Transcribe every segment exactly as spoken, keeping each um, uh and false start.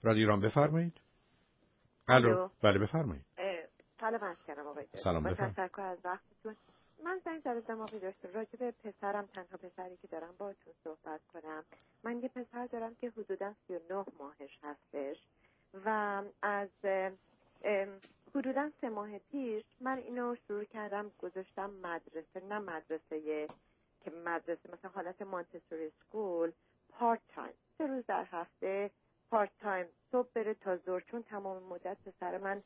رادیو ایران بفرمایید. الو. بله بفرمایید. سلام عرض کردم آقای دکتر. سلام با بفرمایید. تشکر از وقتتون. من زنگ زدم آقای دکتر راجع به پسرم، تنها پسری که دارم باهاتون صحبت کنم. من یه پسر دارم که حدوداً سی و نه ماهش هستش و از حدوداً سه ماه پیش من اینو شروع کردم گذاشتم مدرسه، نه مدرسه که مدرسه مثلا حالت مانتسوری اسکول، پارت تایم، سه روز در هفته پارت تایم، صبح بره تا ظهر، چون تمام مدت پسر من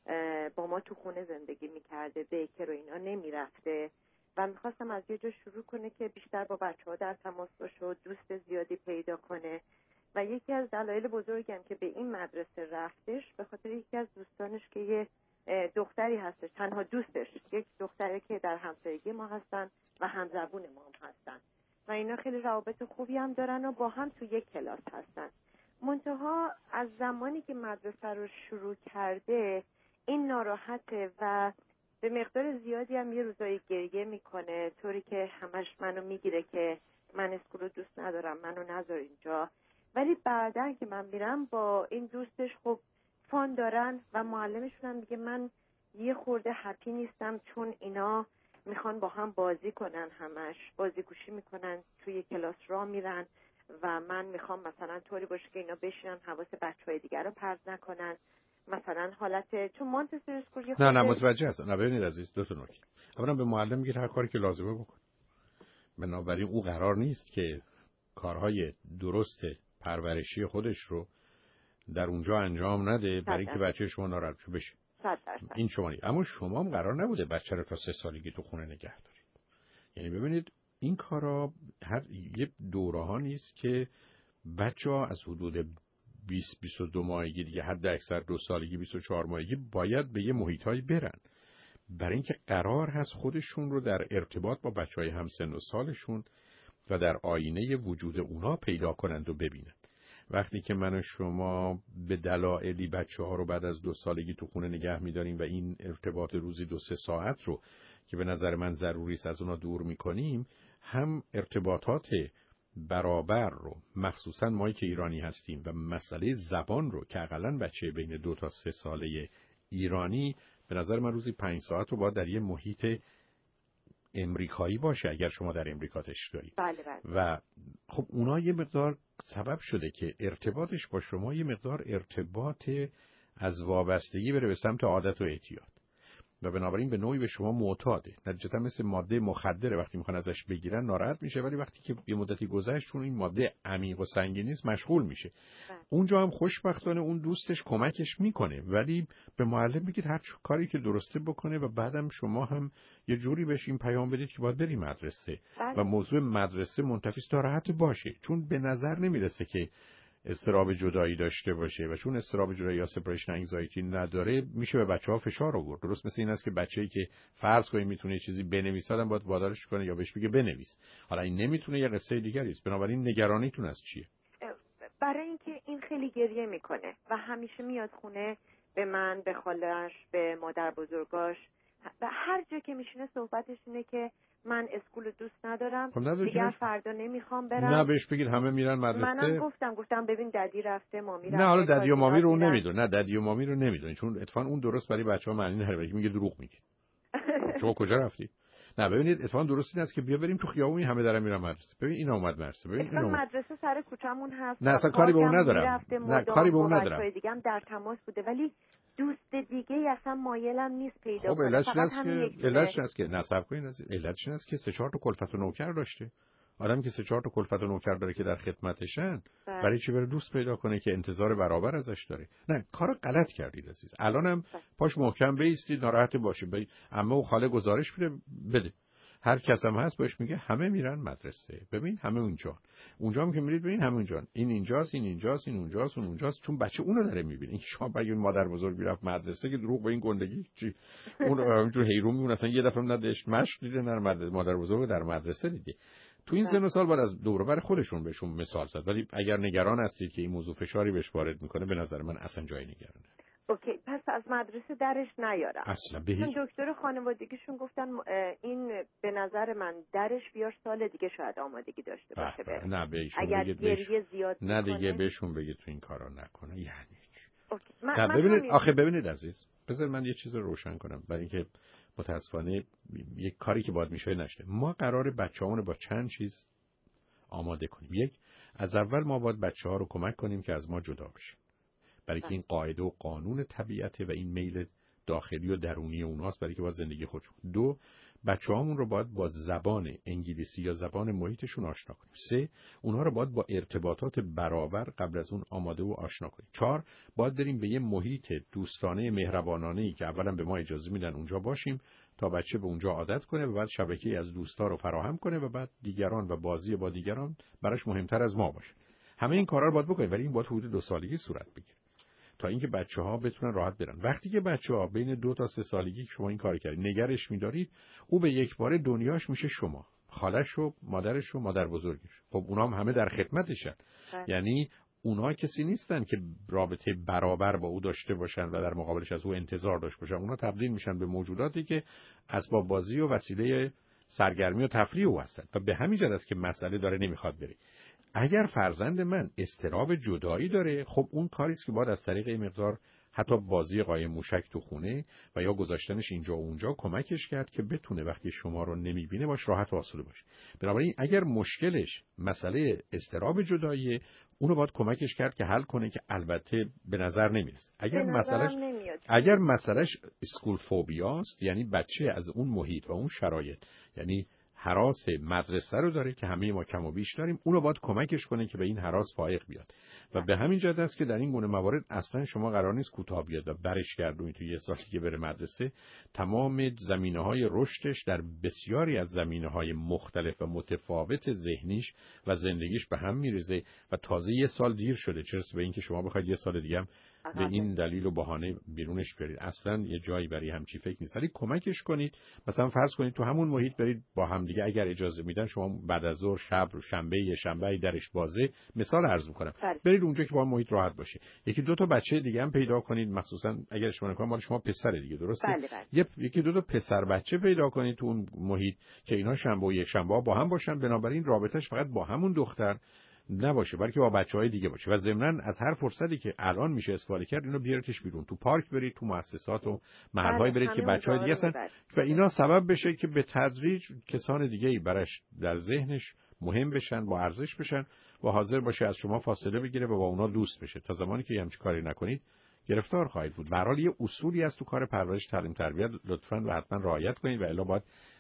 با ما تو خونه زندگی میکرده، بیکر و اینا نمیرفته و میخواستم از یه جا شروع کنه که بیشتر با بچه ها در تماس باشه و دوست زیادی پیدا کنه و یکی از دلایل بزرگم که به این مدرسه رفتش به خاطر یکی از دوستانش که یه دختری هستش، تنها دوستش یک دختری که در همسایگی ما هستن و همزبون ما هم هستن و اینا خیلی روابط خوبی هم دارن و با هم تو یک کلاس هستن. منتها از زمانی که مدرسه رو شروع کرده این ناراحته و به مقدار زیادی هم یه روزایی گریه میکنه، طوری که همش منو میگیره که من اسکول رو دوست ندارم، منو نذار اینجا. ولی بعدا که من میرم با این دوستش خب فان دارن و معلمشون هم میگه من یه خورده هپی نیستم چون اینا میخوان با هم بازی کنن، همش بازی گوشی میکنن، توی کلاس را میرن و من میخوام مثلا طوری باشه که اینا بشینن حواس بچهای دیگر رو پرت نکنن. مثلا حالت چون مانتسوری اسکول نه نه متوجه هستم. نه ببینید عزیز، دو تا نکته. اولا به معلم میگید هر کاری که لازمه بکن. بنابراین او قرار نیست که کارهای درست پرورشی خودش رو در اونجا انجام نده برای اینکه بچه شما ناراحت بشه. این شما نیست. اما شما هم قرار نبوده بچه رو تا سه سالگی تو خونه نگه دارید. یعنی ببینید این کارا هر یه دوره‌ها نیست که بچه‌ها از حدود بیست بیست و دو ماهگی دیگه حد اکثر دو سالگی بیست و چهار ماهگی باید به یه محیطایی برن برای اینکه قرار هست خودشون رو در ارتباط با بچهای همسن و سالشون و در آینه وجود اونا پیدا کنند و ببینن. وقتی که من و شما به دلایلی بچه‌ها رو بعد از دو سالگی تو خونه نگه می‌داریم و این ارتباط روزی دو سه ساعت رو که به نظر من ضروری است از اونا دور می‌کنیم، هم ارتباطات برابر رو مخصوصا مایی که ایرانی هستیم و مسئله زبان رو که حداقل بچه بین دو تا سه ساله ایرانی به نظر من روزی پنج ساعت رو باید در یه محیط امریکایی باشه اگر شما در امریکا تشریف دارید. بله بله. و خب اونا یه مقدار سبب شده که ارتباطش با شما یه مقدار ارتباط از وابستگی بره به سمت عادت و اعتیاد و بنابراین به نوعی به شما معتاده. نتیجتا مثل ماده مخدره، وقتی میخوان ازش بگیرن ناراحت میشه ولی وقتی که یه مدتی گذشت چون این ماده عمیق و سنگین نیست مشغول میشه. بله. اونجا هم خوشبختانه اون دوستش کمکش میکنه ولی به معلم میگید هر کاری که درسته بکنه و بعدم شما هم یه جوری بهش این پیام بدید که باید بری مدرسه. بله. و موضوع مدرسه منتفی است راحت باشه چون به نظر نمیرسه که استراب جدایی داشته باشه و چون استراب جدایی یا سپریشن انگزایتی نداره میشه به بچه‌ها فشار آورد. درست مثل این است که بچه‌ای که فرض کنید میتونه یه چیزی بنویسه آدم باید وادارش کنه یا بهش بگه بنویس. حالا این نمیتونه یه قصه دیگری است. بنابراین نگرانیتون از چیه؟ برای اینکه این خیلی گریه میکنه و همیشه میاد خونه به من، به خاله‌اش، به مادر بزرگاش و هر جا که میشینه صحبتش اینه که من اسکول دوست ندارم، دیگه فردا نمیخوام برم. نه بهش بگید همه میرن مدرسه. منم گفتم گفتم ببین ددی رفته، مامی رفته. نه حالا ددی و مامی رو نمیدون. نه ددی و مامی رو نمیدون چون اتفاقا اون درست برای بچه‌ها معنی نداره. میگه دروغ میگه. شما کجا رفتی؟ نه ببینید اتفاقا درست این است که بیا بریم تو خیابون همه دارن میرن مدرسه. ببین این اومد مدرسه. ببین این اومد. مدرسه سر کوچمون هست. نه اصلا کاری به اون ندارم. نه کاری به اون ندارم. دیگه هم در تماس بوده ولی دوست دیگه اصلا مایلم نیست پیدا کنه. خب علتش است که علتش است که نصب کنین علتش است که سه چهار تا کلفت و نوکر داشته. آدمی که سه چهار تا کلفت و نوکر داره که در خدمتشن بله. برای چی بره دوست پیدا کنه که انتظار برابر ازش داره؟ نه کارو غلط کردید عزیز. الانم پاش محکم بایستید، ناراحت باشه بی... اما او خاله گزارش بده بده هر کس هم هست بهش میگه همه میرن مدرسه. ببین همه اونجا اونجا هم که میرید ببین همه اونجا، این اینجاست این اینجاست این اونجاست اون اونجاست، چون بچه اونو داره میبینه. این شما بگید مادر بزرگ میرفت مدرسه که دروغ به این گندگی چی اون همینجور حیرون میمونه اصلا یه دفعه نداشت مشق دیده نه مادر بزرگ در مدرسه دیده. تو این سن و سال بعد از دور و بر خودشون بهشون مثال زد. ولی اگر نگران هستید که این موضوع فشاری بهش وارد میکنه به نظر من اصلا جای نگران. اوکی، پس از مدرسه درش نیارم اصلا به هیچ. دکتر خانوادگیشون گفتن این به نظر من درش بیار سال دیگه شاید آمادگی داشته باشه بره. نه بهشون اگر بگید گریه زیاد نه دیگه میکنه. بهشون بگید تو این کارا نکنه یعنی اوکی. من نه من ببینید همین... آخه ببینید عزیز بذار من یه چیز رو روشن کنم برای اینکه متاسفانه یک کاری که باید میشه نشه. ما قراره بچه‌هامون رو با چند چیز آماده کنیم. یک، از اول ما باید بچه‌ها رو کمک کنیم که از ما جدا بشن، برای که این قاعده و قانون طبیعته و این میل داخلی و درونی اوناست برای که با زندگی خودشون. دو، بچه‌هامون رو باید با زبان انگلیسی یا زبان محیطشون آشنا کنیم. سه، اونها رو باید با ارتباطات برابر قبل از اون آماده و آشنا کنیم. چهار، باید بریم به یه محیط دوستانه مهربانانه‌ای که اولا به ما اجازه میدن اونجا باشیم تا بچه به اونجا عادت کنه و بعد شبکه‌ای از دوستا رو فراهم کنه و بعد دیگران و بازی با دیگران براش مهمتر از ما باشه. همه این کارا رو باید بکنیم، ولی این باید حدود دو سالگی صورت بگیره تا اینکه بچه‌ها بتونن راحت برن. وقتی که بچه‌ها بین دو تا سه سالگی که شما این کار کردید نگرش می‌دارید، او به یک باره دنیاش میشه شما، خالش و مادرش و مادر بزرگش. خب اونها هم همه در خدمتشن. یعنی اونها کسی نیستن که رابطه برابر با او داشته باشن و در مقابلش از او انتظار داشته باشن. اونها تبدیل میشن به موجوداتی که اسباب بازی و وسیله سرگرمی و تفریح او هستن و به همین جهت است که مسئله داره نمیخواد بره. اگر فرزند من اضطراب جدایی داره، خب اون کاری است که باید از طریق این مقدار حتی بازی قایم موشک تو خونه و یا گذاشتنش اینجا و اونجا کمکش کرد که بتونه وقتی شما رو نمیبینه باش راحت و آسوده باشه. بنابراین اگر مشکلش مسئله اضطراب جداییه، اونو باید کمکش کرد که حل کنه که البته به نظر نمیرسه. اگر مسئلهش اگر مسئلهش اسکول فوبیاست، یعنی بچه از اون محیط و اون شرایط، یعنی هراس مدرسه رو داره که همه ما کم و بیش داریم، اونو باید کمکش کنه که به این هراس فائق بیاد. و به همین جهت است که در این گونه موارد اصلا شما قرار نیست کوتاه بیاد و برش گردونید تو یه سالی که بره مدرسه. تمام زمینه‌های رشدش در بسیاری از زمینه‌های مختلف و متفاوت ذهنیش و زندگیش به هم میریزه و تازه یه سال دیر شده، چرا به اینکه شما بخواید یه سال دیگه هم به این دلیل و بهانه بیرونش برید. اصلا یه جایی برای همچی فکر نیست. ولی کمکش کنید. مثلا فرض کنید تو همون محیط برید با هم دیگه، اگر اجازه میدن شما بعد از ظهر، شب، شنبه، یه شنبه درش بازه، مثال عرض می‌کنم، برید اونجا که با محیط راحت باشه. یکی دو تا بچه دیگه هم پیدا کنید، مخصوصا اگر اشتباه نکنم مال شما پسر دیگه، درسته؟ بله بله. یه یکی دو تا پسر بچه پیدا کنید تو اون محیط که اینا شنبه و یک شنبه با هم باشن، بنابراین رابطش فقط با همون دختر نباشه بلکه با بچهای دیگه باشه و ضمناً از هر فرصتی که الان میشه استفاده کرد اینو بیارتش بیرون، تو پارک برید، تو مؤسسات و محل‌های برید که بچهای دیگه هستن و اینا سبب بشه که به تدریج کسان دیگه‌ای براش در ذهنش مهم بشن، با ارزش بشن و حاضر باشه از شما فاصله بگیره و با اونا دوست بشه. تا زمانی که همچین کاری نکنید گرفتار خواهید بود. به هر حال یه اصولی هست تو کار پرورش، تعلیم، تربیت، لطفاً و حتما رعایت کنید و الا باید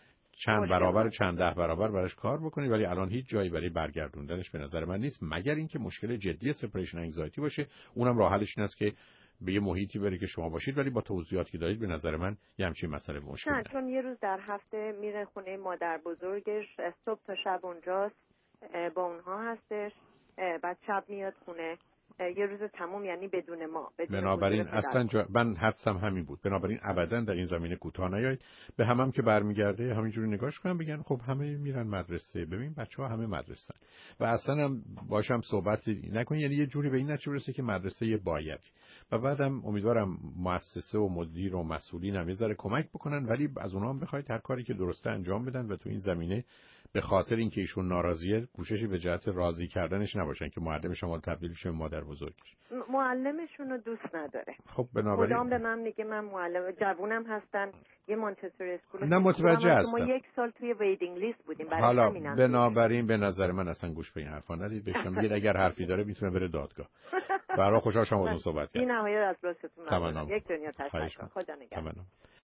چند برابر و چند ده برابر براش کار بکنید. ولی الان هیچ جایی برای برگردوندنش به نظر من نیست، مگر اینکه مشکل جدی سپریشن انگزایتی باشه. اونم راه حلش این است که به یه محیطی بره که شما باشید، ولی با توضیحاتی که دارید به نظر من یه همچین مسئله مشکل نه، چون یه روز در هفته میره خونه مادر بزرگش، صبح تا شب اونجاست، با اونها هستش، بعد شب میاد خونه، یه روز تموم، یعنی بدون ما. بدون بنابراین اصلا جا... من حدسم همین بود. بنابراین ابدا در این زمینه کوتاه نیایید. به همم هم که برمیگرده همینجوری نگاش کنم، بگن خب همه میرن مدرسه، ببین بچه‌ها همه مدرسه‌ن و اصلا هم باشم صحبت نکنید، یعنی یه جوری به این نتیجه برسه که مدرسه یه باید. و بعدم امیدوارم مؤسسه و مدیر و مسئولین هم یه ذره کمک بکنن، ولی از اونها هم بخواید هر کاری که درسته انجام بدن و تو این زمینه به خاطر اینکه ایشون ناراضیه کوششی به جهت راضی کردنش نباشن که معلم شما تبدیل شه به مادر بزرگش. معلمشون رو دوست نداره. خب بنابراین مدام به من میگه من معلم، جوونم هستن، یه مانچستر اسکول، نه متوجه هستم. ما یک سال توی ویدینگ لیست بودیم، برای حالا همینم. بنابراین به نظر من اصلا گوش به این حرفا ندید. بهشم میگید اگر حرفی داره میتونه بره دادگاه. برای خوشحال شما با صحبت کردم. بی نهایت از لطفتون ممنونم. یک دنیا تشکر. خدا نگهدار.